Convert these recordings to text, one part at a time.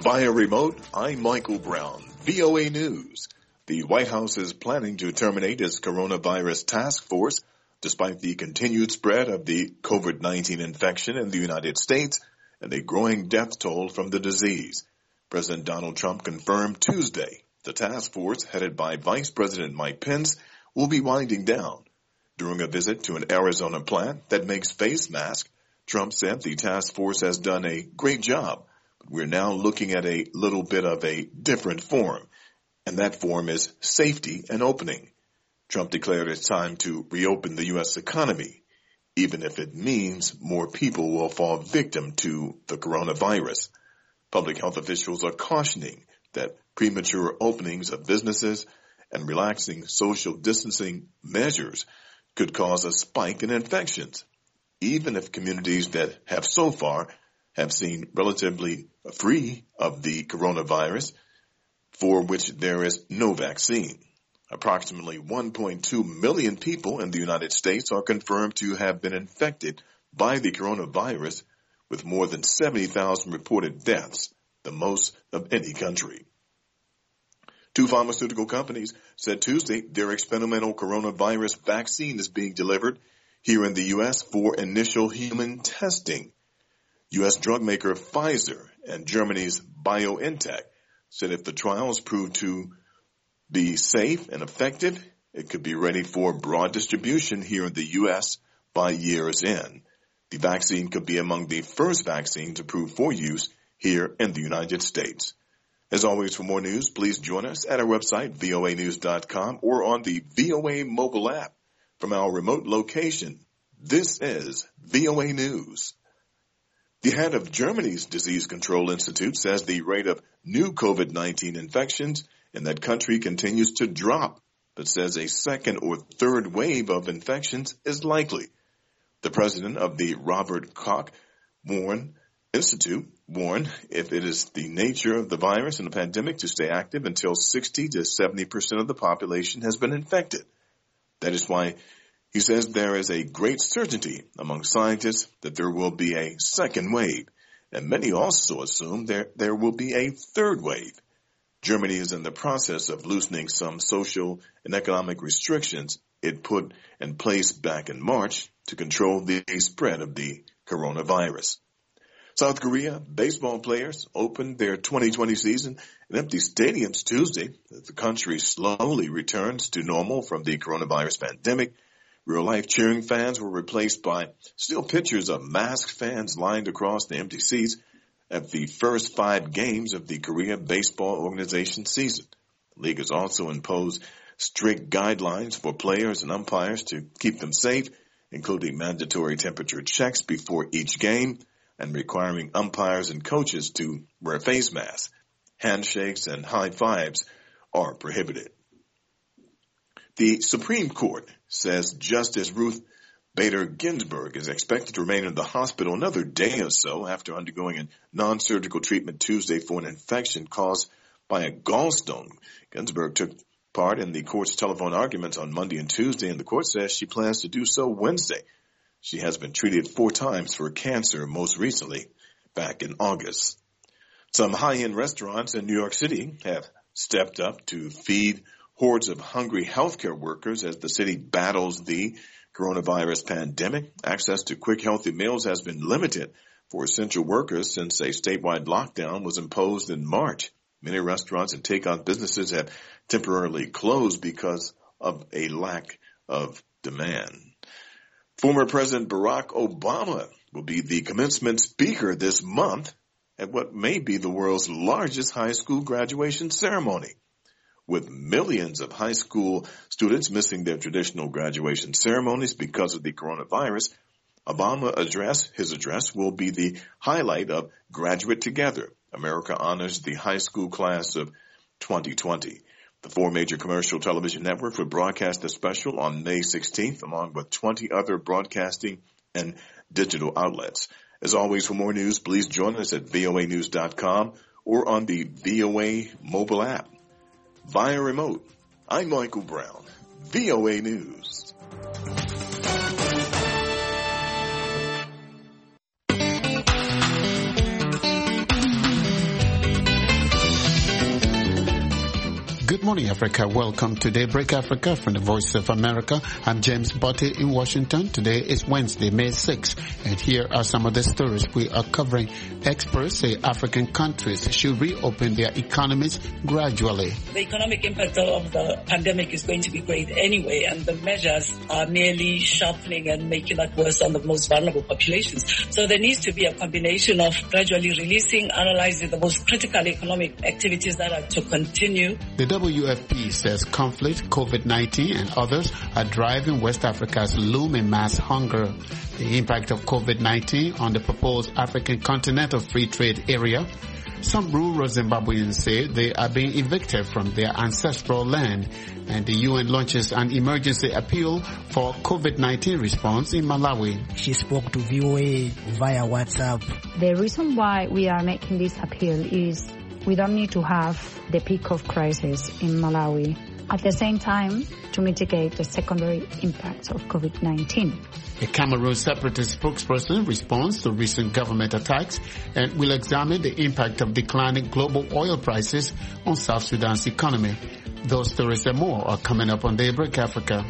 Via remote, I'm Michael Brown, VOA News. The White House is planning to terminate its coronavirus task force despite the continued spread of the COVID-19 infection in the United States and a growing death toll from the disease. President Donald Trump confirmed Tuesday the task force headed by Vice President Mike Pence will be winding down. During a visit to an Arizona plant that makes face masks, Trump said the task force has done a great job. We're now looking at a little bit of a different form, and that form is safety and opening. Trump declared it's time to reopen the U.S. economy, even if it means more people will fall victim to the coronavirus. Public health officials are cautioning that premature openings of businesses and relaxing social distancing measures could cause a spike in infections, even if communities that have so far have seen relatively free of the coronavirus, for which there is no vaccine. Approximately 1.2 million people in the United States are confirmed to have been infected by the coronavirus, with more than 70,000 reported deaths, the most of any country. Two pharmaceutical companies said Tuesday their experimental coronavirus vaccine is being delivered here in the U.S. for initial human testing. U.S. drug maker Pfizer and Germany's BioNTech said if the trials prove to be safe and effective, it could be ready for broad distribution here in the U.S. by year's end. The vaccine could be among the first vaccines approved for use here in the United States. As always, for more news, please join us at our website, voanews.com, or on the VOA mobile app from our remote location. This is VOA News. The head of Germany's Disease Control Institute says the rate of new COVID-19 infections in that country continues to drop, but says a second or third wave of infections is likely. The president of the Robert Koch Institute warned if it is the nature of the virus and the pandemic to stay active until 60 to 70% of the population has been infected. That is why he says there is a great certainty among scientists that there will be a second wave, and many also assume there will be a third wave. Germany is in the process of loosening some social and economic restrictions it put in place back in March to control the spread of the coronavirus. South Korea baseball players opened their 2020 season in empty stadiums Tuesday as the country slowly returns to normal from the coronavirus pandemic. Real-life cheering fans were replaced by still pictures of masked fans lined across the empty seats at the first 5 games of the Korea Baseball Organization season. The league has also imposed strict guidelines for players and umpires to keep them safe, including mandatory temperature checks before each game and requiring umpires and coaches to wear face masks. Handshakes and high fives are prohibited. The Supreme Court says Justice Ruth Bader Ginsburg is expected to remain in the hospital another day or so after undergoing a non-surgical treatment Tuesday for an infection caused by a gallstone. Ginsburg took part in the court's telephone arguments on Monday and Tuesday, and the court says she plans to do so Wednesday. She has been treated 4 times for cancer, most recently back in August. Some high-end restaurants in New York City have stepped up to feed hordes of hungry healthcare workers as the city battles the coronavirus pandemic. Access to quick, healthy meals has been limited for essential workers since a statewide lockdown was imposed in March. Many restaurants and takeout businesses have temporarily closed because of a lack of demand. Former President Barack Obama will be the commencement speaker this month at what may be the world's largest high school graduation ceremony. With millions of high school students missing their traditional graduation ceremonies because of the coronavirus, his address will be the highlight of Graduate Together. America honors the high school class of 2020. The 4 major commercial television networks will broadcast the special on May 16th, along with 20 other broadcasting and digital outlets. As always, for more news, please join us at voanews.com or on the VOA mobile app. Via remote, I'm Michael Brown, VOA News. Good morning, Africa. Welcome to Daybreak Africa from the Voice of America. I'm James Botti in Washington. Today is Wednesday, May 6th, and here are some of the stories we are covering. Experts say African countries should reopen their economies gradually. The economic impact of the pandemic is going to be great anyway, and the measures are merely sharpening and making that worse on the most vulnerable populations. So there needs to be a combination of gradually releasing, analyzing the most critical economic activities that are to continue. The WFP says conflict, COVID-19 and others are driving West Africa's looming mass hunger. The impact of COVID-19 on the proposed African Continental Free Trade Area. Some rural Zimbabweans say they are being evicted from their ancestral land, and the UN launches an emergency appeal for COVID-19 response in Malawi. She spoke to VOA via WhatsApp. The reason why we are making this appeal is we don't need to have the peak of crisis in Malawi. At the same time, to mitigate the secondary impacts of COVID-19. A Cameroon separatist spokesperson responds to recent government attacks and will examine the impact of declining global oil prices on South Sudan's economy. Those stories and more are coming up on Daybreak Africa.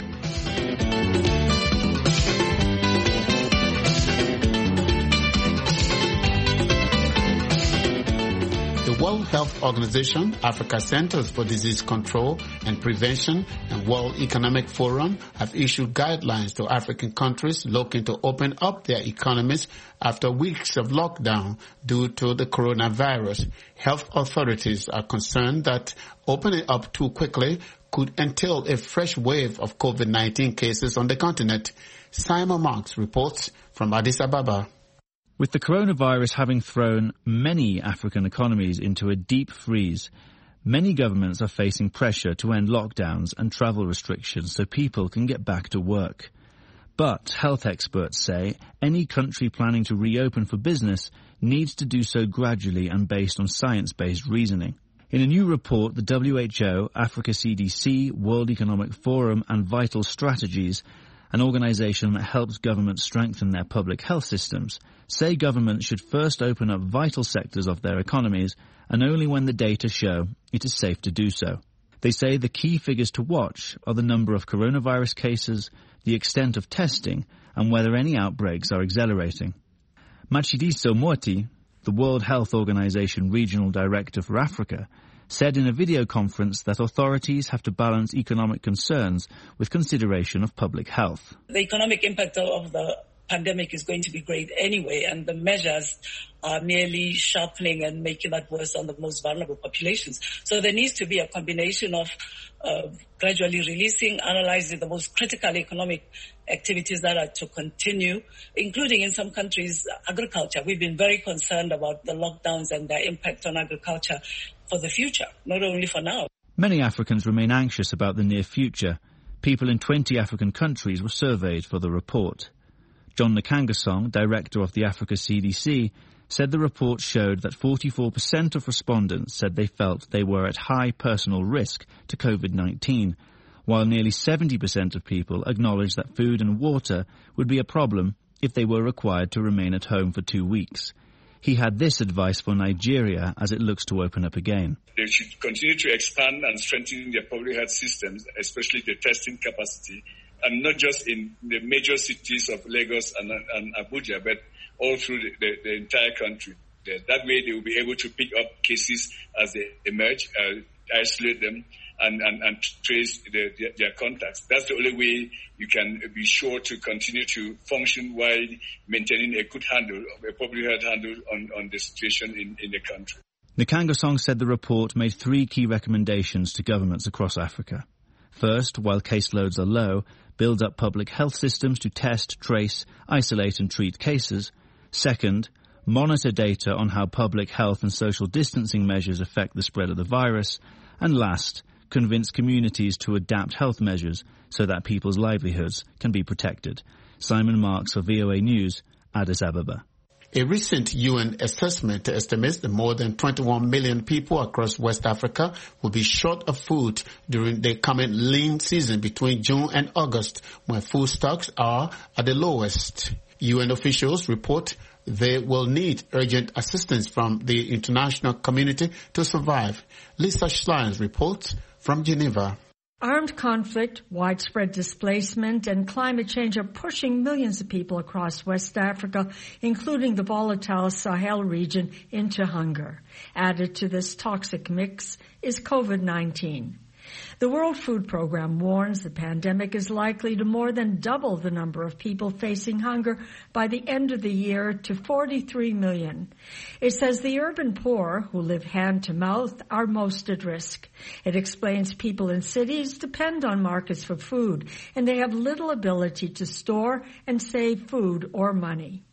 The World Health Organization, Africa Centers for Disease Control and Prevention, and World Economic Forum have issued guidelines to African countries looking to open up their economies after weeks of lockdown due to the coronavirus. Health authorities are concerned that opening up too quickly could entail a fresh wave of COVID-19 cases on the continent. Simon Marks reports from Addis Ababa. With the coronavirus having thrown many African economies into a deep freeze, many governments are facing pressure to end lockdowns and travel restrictions so people can get back to work. But health experts say any country planning to reopen for business needs to do so gradually and based on science-based reasoning. In a new report, the WHO, Africa CDC, World Economic Forum and Vital Strategies, an organization that helps governments strengthen their public health systems, say governments should first open up vital sectors of their economies and only when the data show it is safe to do so. They say the key figures to watch are the number of coronavirus cases, the extent of testing, and whether any outbreaks are accelerating. Matshidiso Moeti, the World Health Organization Regional Director for Africa, said in a video conference that authorities have to balance economic concerns with consideration of public health. The economic impact of the pandemic is going to be great anyway, and the measures are merely sharpening and making that worse on the most vulnerable populations. So there needs to be a combination of gradually releasing, analyzing the most critical economic activities that are to continue, including in some countries, agriculture. We've been very concerned about the lockdowns and their impact on agriculture for the future, not only for now. Many Africans remain anxious about the near future. People in 20 African countries were surveyed for the report. John Nkangasong, director of the Africa CDC, said the report showed that 44% of respondents said they felt they were at high personal risk to COVID-19, while nearly 70% of people acknowledged that food and water would be a problem if they were required to remain at home for 2 weeks. He had this advice for Nigeria as it looks to open up again. They should continue to expand and strengthen their public health systems, especially the testing capacity, and not just in the major cities of Lagos and Abuja, but all through the entire country. That way they will be able to pick up cases as they emerge, isolate them, and trace their contacts. That's the only way you can be sure to continue to function while maintaining a good handle, a public health handle on the situation in the country. Nkangasong said the report made 3 key recommendations to governments across Africa. First, while caseloads are low, build up public health systems to test, trace, isolate and treat cases. Second, monitor data on how public health and social distancing measures affect the spread of the virus. And last, convince communities to adapt health measures so that people's livelihoods can be protected. Simon Marks for VOA News, Addis Ababa. A recent UN assessment estimates that more than 21 million people across West Africa will be short of food during the coming lean season between June and August, when food stocks are at the lowest. UN officials report they will need urgent assistance from the international community to survive. Lisa Schleins reports From Geneva. Armed conflict, widespread displacement, and climate change are pushing millions of people across West Africa, including the volatile Sahel region, into hunger. Added to this toxic mix is COVID-19. The World Food Programme warns the pandemic is likely to more than double the number of people facing hunger by the end of the year to 43 million. It says the urban poor, who live hand to mouth, are most at risk. It explains people in cities depend on markets for food, and they have little ability to store and save food or money.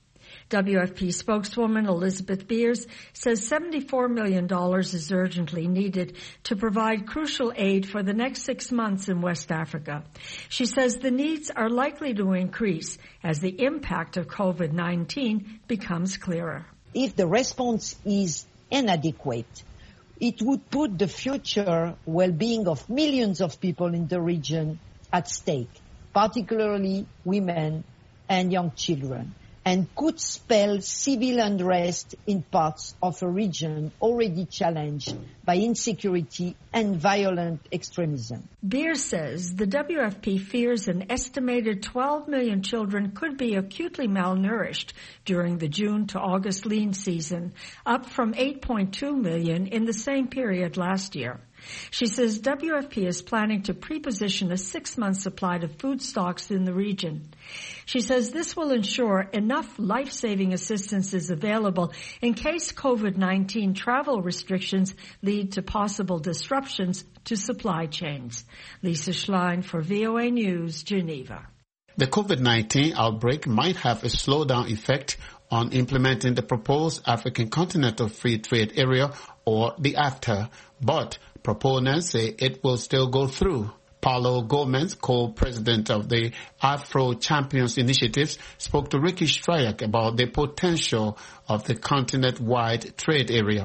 WFP spokeswoman Elizabeth Beers says $74 million is urgently needed to provide crucial aid for the next 6 months in West Africa. She says the needs are likely to increase as the impact of COVID-19 becomes clearer. If the response is inadequate, it would put the future well-being of millions of people in the region at stake, particularly women and young children, and could spell civil unrest in parts of a region already challenged by insecurity and violent extremism. Beer says the WFP fears an estimated 12 million children could be acutely malnourished during the June to August lean season, up from 8.2 million in the same period last year. She says WFP is planning to pre-position a 6-month supply of food stocks in the region. She says this will ensure enough life-saving assistance is available in case COVID-19 travel restrictions lead to possible disruptions to supply chains. Lisa Schlein for VOA News, Geneva. The COVID-19 outbreak might have a slowdown effect on implementing the proposed African Continental Free Trade Area, or the AFTA, but proponents say it will still go through. Paulo Gomez, co-president of the Afro Champions Initiatives, spoke to Ricky Strayak about the potential of the continent-wide trade area.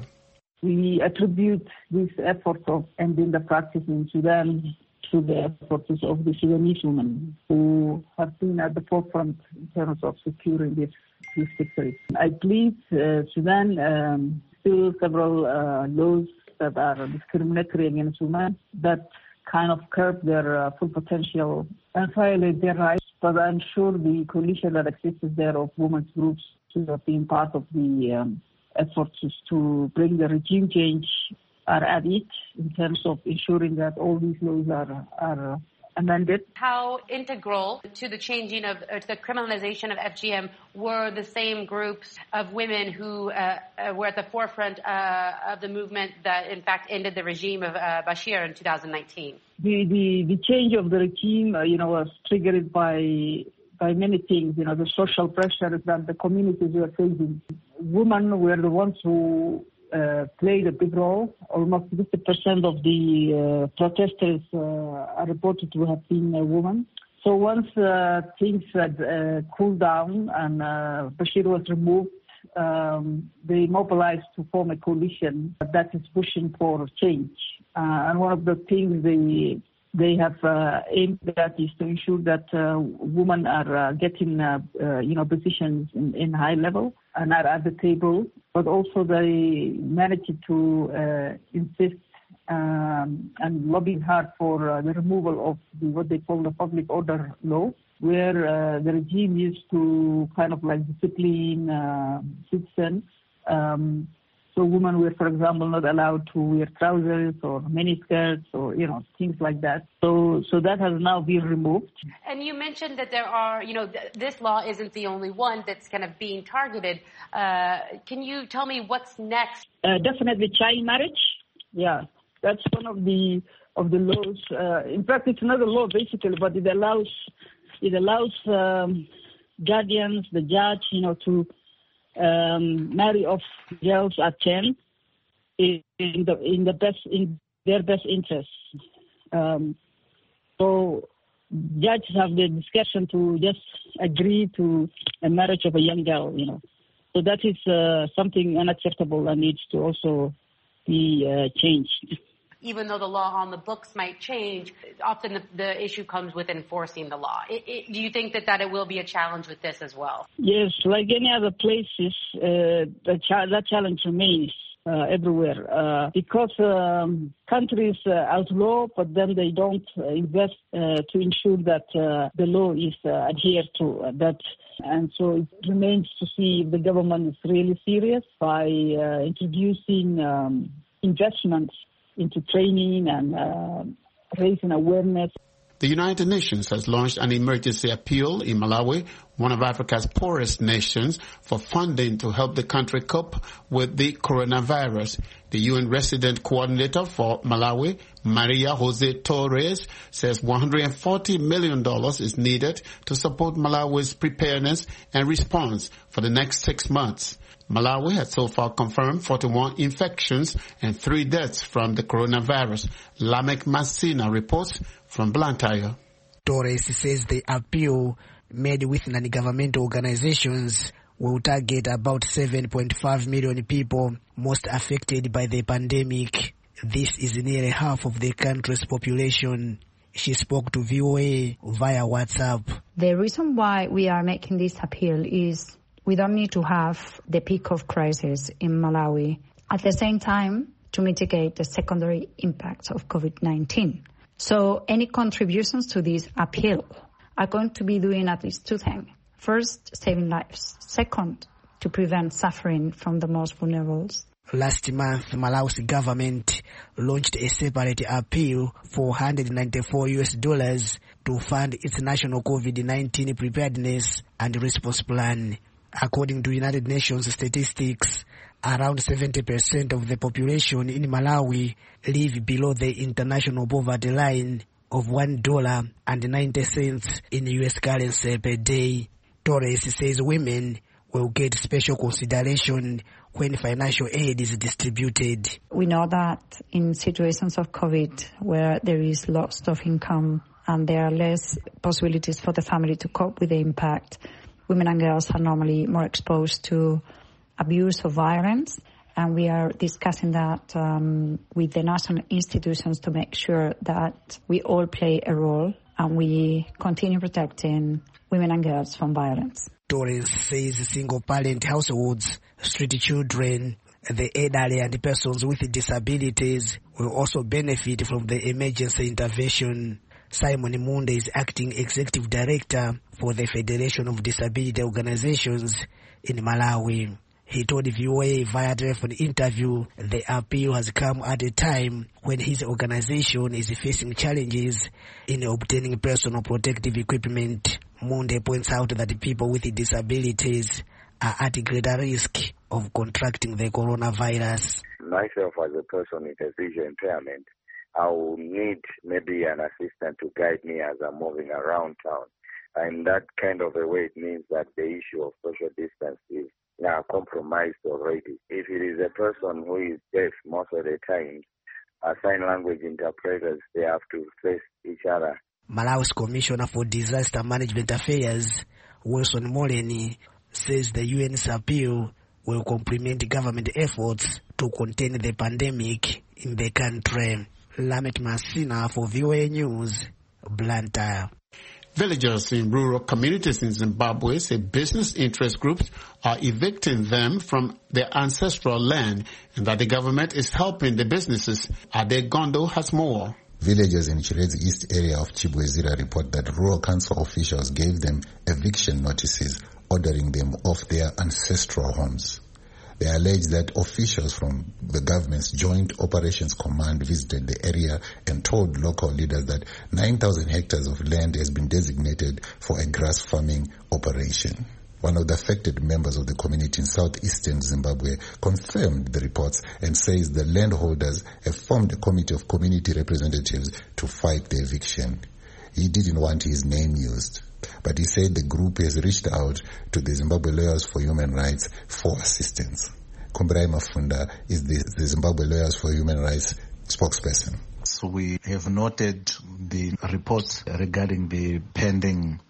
We attribute this effort of ending the practice in Sudan to the efforts of the Sudanese women who have been at the forefront in terms of securing this victory. I believe Sudan still several laws that are discriminatory against women that kind of curb their full potential and violate their rights. But I'm sure the coalition that exists there of women's groups who have been part of the efforts to bring the regime change are at it in terms of ensuring that all these laws are amended. How integral to the changing of the criminalization of FGM were the same groups of women who were at the forefront of the movement that in fact ended the regime of Bashir in 2019? The change of the regime, was triggered by many things. The social pressures that the communities were facing. Women were the ones who played a big role. Almost 50% of the protesters are reported to have been women. So once things had cooled down and Bashir was removed, they mobilized to form a coalition that is pushing for change. And one of the things they have aimed at is to ensure that women are getting positions in high level and are at the table, but also they managed to insist and lobbying hard for the removal of what they call the public order law, where the regime used to kind of like discipline citizens. So women were, for example, not allowed to wear trousers or miniskirts or, things like that. So that has now been removed. And you mentioned that there are, this law isn't the only one that's kind of being targeted. Can you tell me what's next? Definitely child marriage. Yeah, that's one of the laws. In fact, it's not a law basically, but it allows guardians, the judge, to marry off girls at 10 in their best interests. So judges have the discretion to just agree to a marriage of a young girl, So that is something unacceptable and needs to also be changed. Even though the law on the books might change, often the issue comes with enforcing the law. Do you think that it will be a challenge with this as well? Yes, like any other places, that challenge remains. everywhere because countries outlaw, but then they don't invest to ensure that the law is adhered to. And so it remains to see if the government is really serious by introducing investments into training and raising awareness. The United Nations has launched an emergency appeal in Malawi, one of Africa's poorest nations, for funding to help the country cope with the coronavirus. The UN resident coordinator for Malawi, Maria Jose Torres, says $140 million is needed to support Malawi's preparedness and response for the next 6 months. Malawi has so far confirmed 41 infections and 3 deaths from the coronavirus. Lamek Masina reports from Blantyre. Torres says the appeal made with non-governmental organizations will target about 7.5 million people most affected by the pandemic. This is nearly half of the country's population. She spoke to VOA via WhatsApp. The reason why we are making this appeal is we don't need to have the peak of crisis in Malawi at the same time to mitigate the secondary impacts of COVID-19. So any contributions to this appeal are going to be doing at least 2 things. First, saving lives. Second, to prevent suffering from the most vulnerable. Last month, Malawi's government launched a separate appeal for $194 to fund its national COVID-19 preparedness and response plan. According to United Nations statistics, around 70% of the population in Malawi live below the international poverty line of $1.90 in US currency per day. Torres says women will get special consideration when financial aid is distributed. We know that in situations of COVID where there is loss of income and there are less possibilities for the family to cope with the impact, women and girls are normally more exposed to abuse or violence, and we are discussing that with the national institutions to make sure that we all play a role and we continue protecting women and girls from violence. Torres says single-parent households, street children, the elderly and persons with disabilities will also benefit from the emergency intervention. Simon Munde is acting executive director for the Federation of Disability Organizations in Malawi. He told VOA via telephone interview the appeal has come at a time when his organization is facing challenges in obtaining personal protective equipment. Munde points out that people with disabilities are at greater risk of contracting the coronavirus. Myself as a person with a vision impairment, I will need maybe an assistant to guide me as I'm moving around town. And that kind of a way, it means that the issue of social distance is now compromised already. If it is a person who is deaf most of the time, sign language interpreters, they have to face each other. Malawi's Commissioner for Disaster Management Affairs, Wilson Moleni, says the UN's appeal will complement government efforts to contain the pandemic in the country. Lamet Masina for VOA News, Blantyre. Villagers in rural communities in Zimbabwe say business interest groups are evicting them from their ancestral land and that the government is helping the businesses. Ade Gondo has more. Villagers in Chiredzi East area of Chibwezira report that rural council officials gave them eviction notices ordering them off their ancestral homes. They allege that officials from the government's Joint Operations Command visited the area and told local leaders that 9,000 hectares of land has been designated for a grass farming operation. One of the affected members of the community in southeastern Zimbabwe confirmed the reports and says the landholders have formed a committee of community representatives to fight the eviction. He didn't want his name used, but he said the group has reached out to the Zimbabwe Lawyers for Human Rights for assistance. Kombirai Mafunda is the Zimbabwe Lawyers for Human Rights spokesperson. So we have noted the reports regarding the pending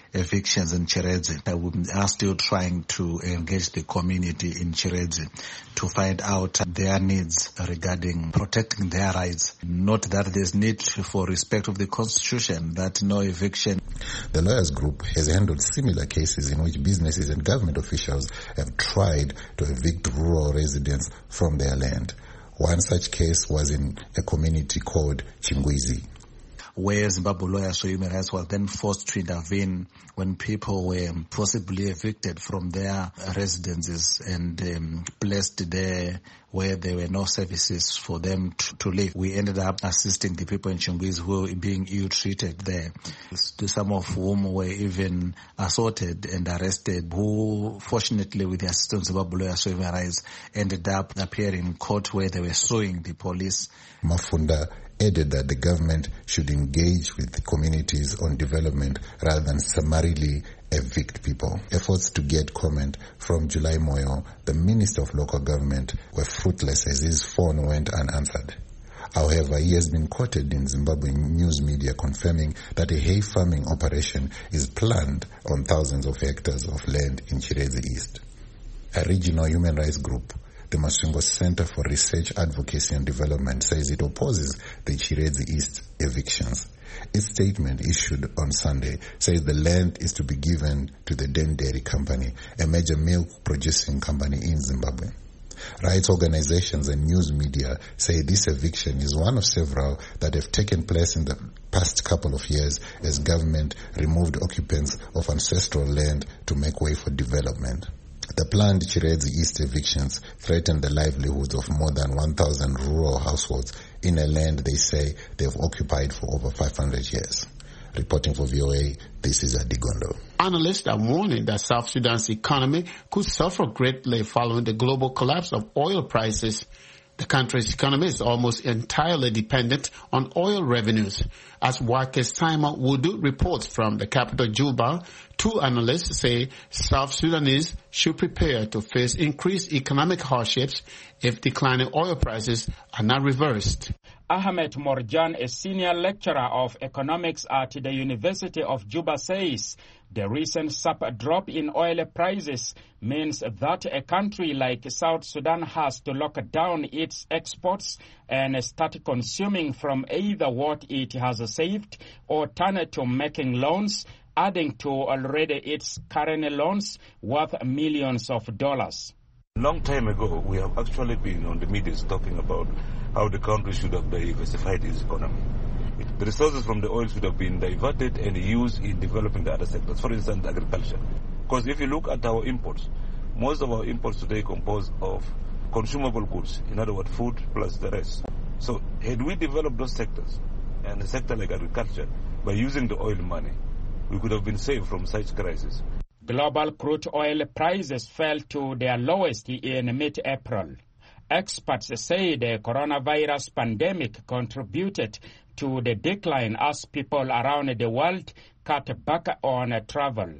evictions in Chiredzi. We are still trying to engage the community in Chiredzi to find out their needs regarding protecting their rights. Note that there's need for respect of the Constitution, that no eviction. The lawyers group has handled similar cases in which businesses and government officials have tried to evict rural residents from their land. One such case was in a community called Chingwizi, where Zimbabwe Lawyers for Human Rights was then forced to intervene when people were possibly evicted from their residences and placed there where there were no services for them to live. We ended up assisting the people in Chingwizi who were being ill-treated there, some of whom were even assaulted and arrested, who fortunately with the assistance of Zimbabwe Lawyers for Human Rights ended up appearing in court where they were suing the police. Mafunda added that the government should engage with the communities on development rather than summarily evict people. Efforts to get comment from July Moyo, the Minister of Local Government, were fruitless as his phone went unanswered. However, he has been quoted in Zimbabwean news media confirming that a hay farming operation is planned on thousands of hectares of land in Chiredzi East. A regional human rights group, the Masvingo Center for Research, Advocacy and Development, says it opposes the Chiredzi East evictions. Its statement issued on Sunday says the land is to be given to the Den Dairy Company, a major milk producing company in Zimbabwe. Rights organizations and news media say this eviction is one of several that have taken place in the past couple of years as government removed occupants of ancestral land to make way for development. The planned Chiredzi East evictions threaten the livelihoods of more than 1,000 rural households in a land they say they've occupied for over 500 years. Reporting for VOA, this is Adigondo. Analysts are warning that South Sudan's economy could suffer greatly following the global collapse of oil prices. The country's economy is almost entirely dependent on oil revenues. As Wakes Simon Wudu reports from the capital Juba, two analysts say South Sudanese should prepare to face increased economic hardships if declining oil prices are not reversed. Ahmed Morjan, a senior lecturer of economics at the University of Juba, says the recent sharp drop in oil prices means that a country like South Sudan has to lock down its exports and start consuming from either what it has saved or turn to making loans, adding to already its current loans worth millions of dollars. Long time ago, we have actually been on the media talking about how the country should have diversified its economy. The resources from the oil should have been diverted and used in developing the other sectors, for instance, agriculture. Because if you look at our imports, most of our imports today compose of consumable goods, in other words, food plus the rest. So had we developed those sectors, and a sector like agriculture, by using the oil money, we could have been saved from such crises. Global crude oil prices fell to their lowest in mid-April. Experts say the coronavirus pandemic contributed to the decline as people around the world cut back on travel.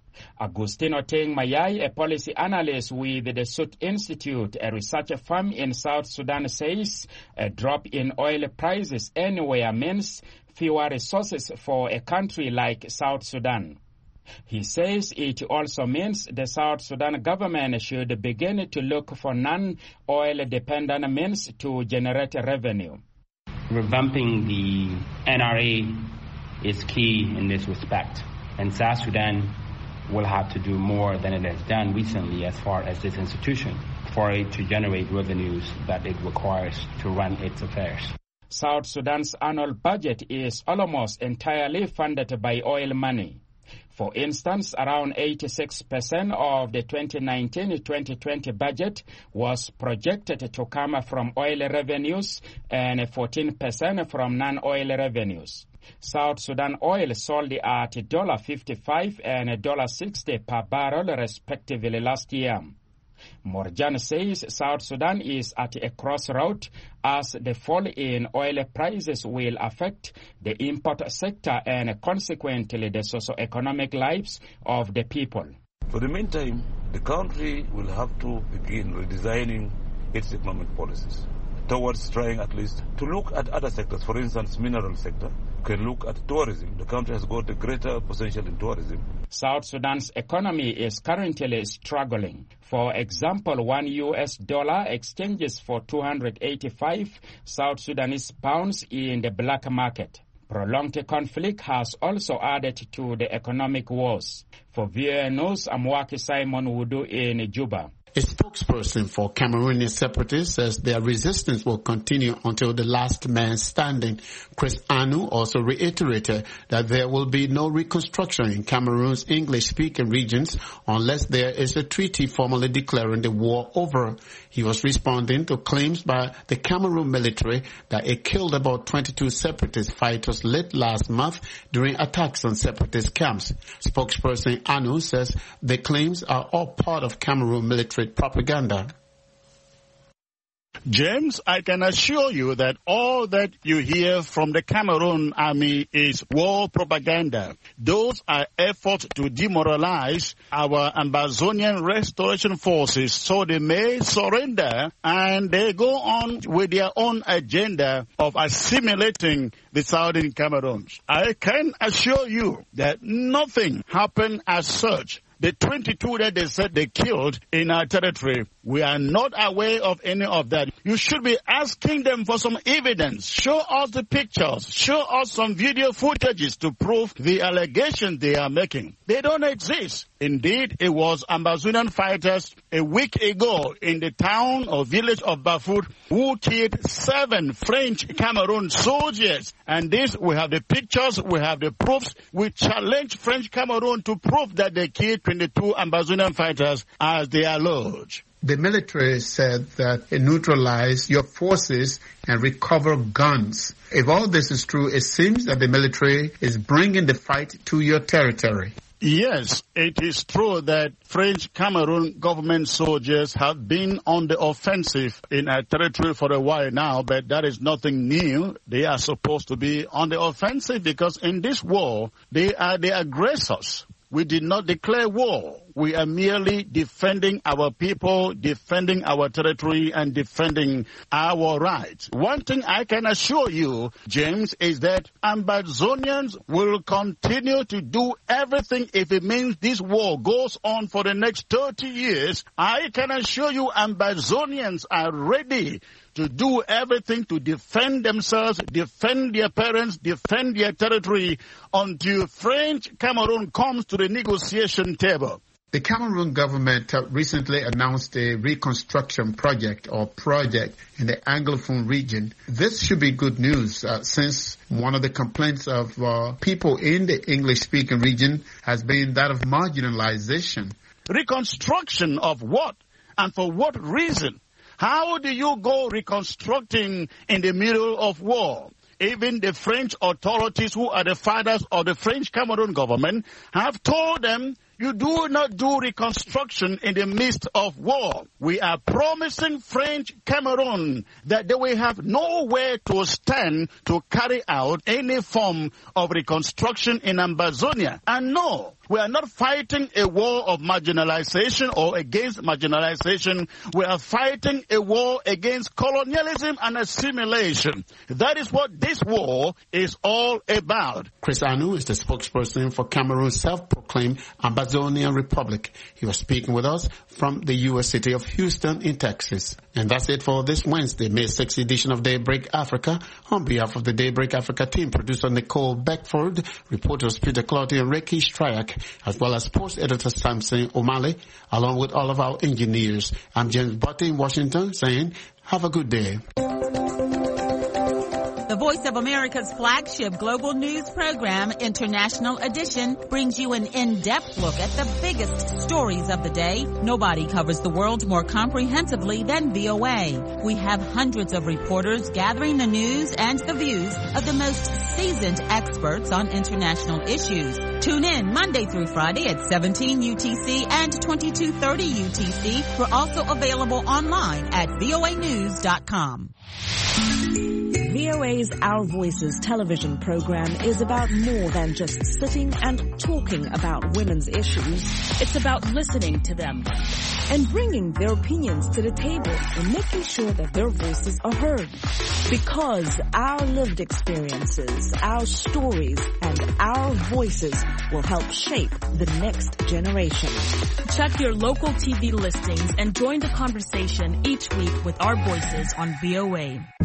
Agustino Teng Mayai, a policy analyst with the Sut Institute, a research firm in South Sudan, says a drop in oil prices anywhere means fewer resources for a country like South Sudan. He says it also means the South Sudan government should begin to look for non-oil dependent means to generate revenue. Revamping the NRA is key in this respect, and South Sudan will have to do more than it has done recently as far as this institution for it to generate revenues that it requires to run its affairs. South Sudan's annual budget is almost entirely funded by oil money. For instance, around 86% of the 2019-2020 budget was projected to come from oil revenues and 14% from non-oil revenues. South Sudan oil sold at $55 and $60 per barrel respectively last year. Morjan says South Sudan is at a crossroad as the fall in oil prices will affect the import sector and consequently the socio-economic lives of the people. For the meantime, the country will have to begin redesigning its economic policies towards trying at least to look at other sectors, for instance, mineral sector, can look at tourism. The country has got a greater potential in tourism. South Sudan's economy is currently struggling. For example, $1 exchanges for 285 South Sudanese pounds in the black market. Prolonged conflict has also added to the economic woes. For VOA News, I'm Waki Simon Wudu in Juba. A spokesperson for Cameroonian separatists says their resistance will continue until the last man standing. Chris Anu also reiterated that there will be no reconstruction in Cameroon's English-speaking regions unless there is a treaty formally declaring the war over. He was responding to claims by the Cameroon military that it killed about 22 separatist fighters late last month during attacks on separatist camps. Spokesperson Anu says the claims are all part of Cameroon military propaganda. James, I can assure you that all that you hear from the Cameroon army is war propaganda. Those are efforts to demoralize our Ambazonian restoration forces so they may surrender, and they go on with their own agenda of assimilating the southern Cameroons. I can assure you that nothing happened as such. The 22 that they said they killed in our territory, we are not aware of any of that. You should be asking them for some evidence. Show us the pictures. Show us some video footages to prove the allegations they are making. They don't exist. Indeed, it was Ambazonian fighters a week ago in the town or village of Bafut who killed 7 French Cameroon soldiers. And this, we have the pictures, we have the proofs. We challenge French Cameroon to prove that they killed 22 Ambazonian fighters as they allege. The military said that it neutralized your forces and recover guns. If all this is true, it seems that the military is bringing the fight to your territory. Yes, it is true that French Cameroon government soldiers have been on the offensive in our territory for a while now, but that is nothing new. They are supposed to be on the offensive because in this war, they are the aggressors. We did not declare war. We are merely defending our people, defending our territory, and defending our rights. One thing I can assure you, James, is that Ambazonians will continue to do everything if it means this war goes on for the next 30 years. I can assure you Ambazonians are ready to do everything to defend themselves, defend their parents, defend their territory until French Cameroon comes to the negotiation table. The Cameroon government recently announced a reconstruction project in the Anglophone region. This should be good news since one of the complaints of people in the English-speaking region has been that of marginalization. Reconstruction of what? And for what reason? How do you go reconstructing in the middle of war? Even the French authorities, who are the fathers of the French Cameroon government, have told them, you do not do reconstruction in the midst of war. We are promising French Cameroon that they will have nowhere to stand to carry out any form of reconstruction in Ambazonia. And no, we are not fighting a war of marginalization or against marginalization. We are fighting a war against colonialism and assimilation. That is what this war is all about. Chris Anu is the spokesperson for Cameroon's self-proclaimed Ambazonian Republic. He was speaking with us from the U.S. city of Houston in Texas. And that's it for this Wednesday, May 6th edition of Daybreak Africa. On behalf of the Daybreak Africa team, producer Nicole Beckford, reporters Peter Clotty and Ricky Stryak, as well as sports editor Samson O'Malley, along with all of our engineers. I'm James Butty in Washington saying, have a good day. The Voice of America's flagship global news program, International Edition, brings you an in-depth look at the biggest stories of the day. Nobody covers the world more comprehensively than VOA. We have hundreds of reporters gathering the news and the views of the most seasoned experts on international issues. Tune in Monday through Friday at 17 UTC and 2230 UTC. We're also available online at voanews.com. VOA's Our Voices television program is about more than just sitting and talking about women's issues. It's about listening to them and bringing their opinions to the table and making sure that their voices are heard. Because our lived experiences, our stories, and our voices will help shape the next generation. Check your local TV listings and join the conversation each week with Our Voices on VOA.